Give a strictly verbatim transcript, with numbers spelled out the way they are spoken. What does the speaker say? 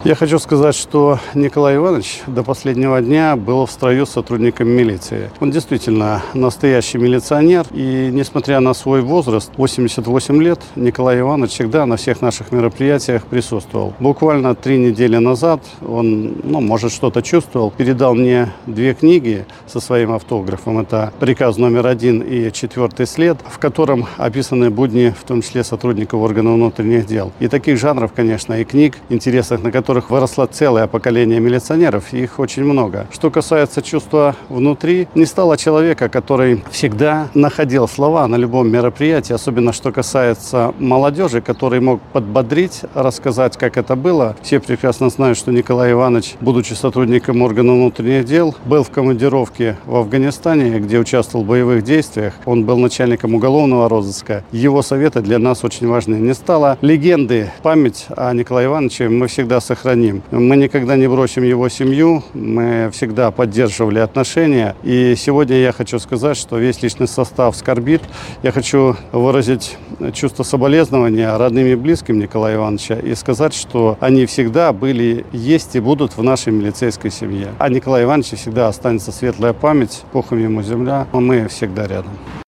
Я хочу сказать, что Николай Иванович до последнего дня был в строю с сотрудниками милиции. Он действительно настоящий милиционер, и несмотря на свой возраст, восемьдесят восемь лет, Николай Иванович всегда на всех наших мероприятиях присутствовал. Буквально три недели назад он, ну, может, что-то чувствовал, передал мне две книги со своим автографом. Это «Приказ номер один» и «Четвертый след», в котором описаны будни, в том числе сотрудников органов внутренних дел. И таких жанров, конечно, и книг, интересных, на которых выросло целое поколение милиционеров, их очень много. Что касается чувства внутри, не стало человека, который всегда находил слова на любом мероприятии, особенно что касается молодежи, который мог подбодрить, рассказать, как это было. Все прекрасно знают, что Николай Иванович, будучи сотрудником органов внутренних дел, был в командировке в Афганистане, где участвовал в боевых действиях. Он был начальником уголовного розыска. Его советы для нас очень важны. Не стало легенды, память о Николае Ивановиче мы всегда сохраним. Мы никогда не бросим его семью, мы всегда поддерживали отношения. И сегодня я хочу сказать, что весь личный состав скорбит. Я хочу выразить чувство соболезнования родным и близким Николая Ивановича и сказать, что они всегда были, есть и будут в нашей милицейской семье. А Николаю Ивановичу всегда останется светлая память, пухом ему земля, а мы всегда рядом.